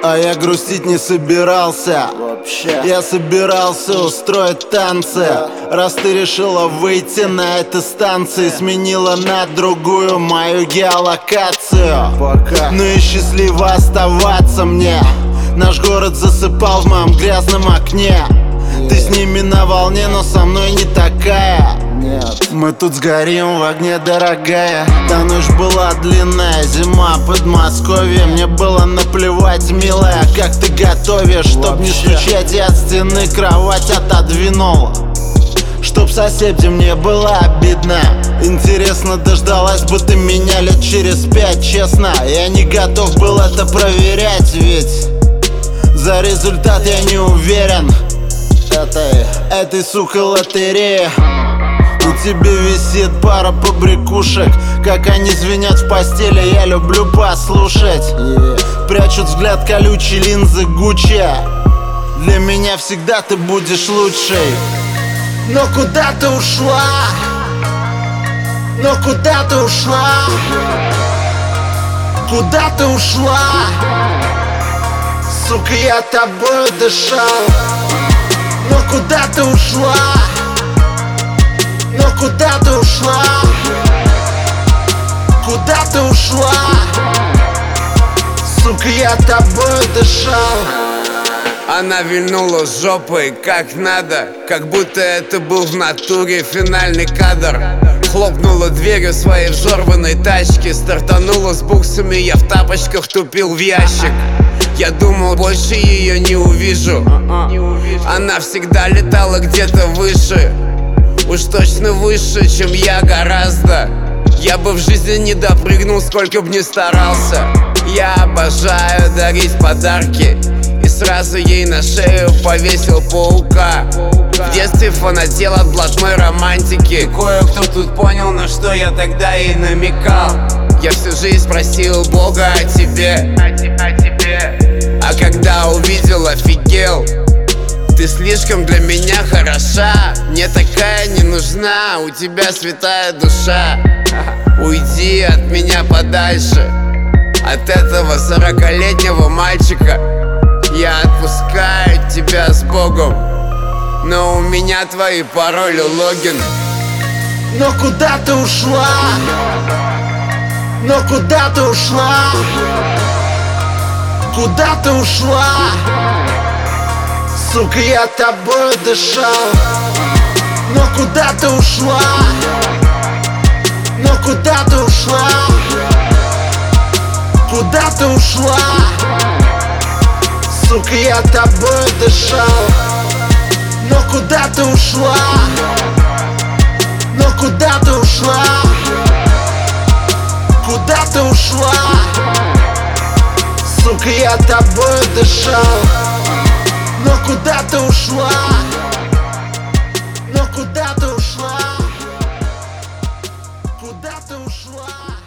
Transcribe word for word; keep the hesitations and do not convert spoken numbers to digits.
А я грустить не собирался вообще. Я собирался устроить танцы. Раз ты решила выйти на этой станции, сменила на другую мою геолокацию. Пока. Ну и счастливо оставаться мне. Наш город засыпал в моем грязном окне. Ты с ними на волне, но со мной не такая. Нет. Мы тут сгорим в огне, дорогая. Та ночь была длинная, зима, Подмосковье. Мне было наплевать, милая, как ты готовишь. Чтоб не стучать, я от стены кровать отодвинула, чтоб соседям не было обидно. Интересно, дождалась бы ты меня лет через пять. Честно, я не готов был это проверять, ведь за результат я не уверен. Этой, этой, сука, лотереи. У тебя висит пара побрякушек, как они звенят в постели, я люблю послушать. Прячут взгляд колючие линзы Гуччи. Для меня всегда ты будешь лучшей. Но куда ты ушла? Но куда ты ушла? Куда ты ушла? Сука, я тобой дышал. Но куда ты ушла? Но куда ты ушла? Куда ты ушла? Сука, я тобой дышал. Она вильнула жопой как надо, как будто это был в натуре финальный кадр. Хлопнула дверью своей взорванной тачки, стартанула с буксами, я в тапочках тупил в ящик. Я думал, больше ее не увижу. Она всегда летала где-то выше, уж точно выше, чем я гораздо. Я бы в жизни не допрыгнул, сколько б ни старался. Я обожаю дарить подарки, и сразу ей на шею повесил паука. В детстве фанател от блатной романтики. Кое-кто тут понял, на что я тогда ей намекал. Я всю жизнь просил Бога о тебе, а когда увидел, офигел. Ты слишком для меня хороша, мне такая не нужна, у тебя святая душа. Уйди от меня подальше, от этого сорокалетнего мальчика. Я отпускаю тебя с Богом, но у меня твои пароли, логин. Но куда ты ушла? Но куда ты ушла? Куда ты ушла? Сука, я тобой дышал. Но куда ты ушла? Но куда ты ушла? Куда ты ушла? Сука, я тобой дышал. Но куда ты ушла? Но куда ты ушла? Куда ты ушла? Сука, я тобой дышал. Но куда ты ушла? Но куда ты ушла? Куда ты ушла?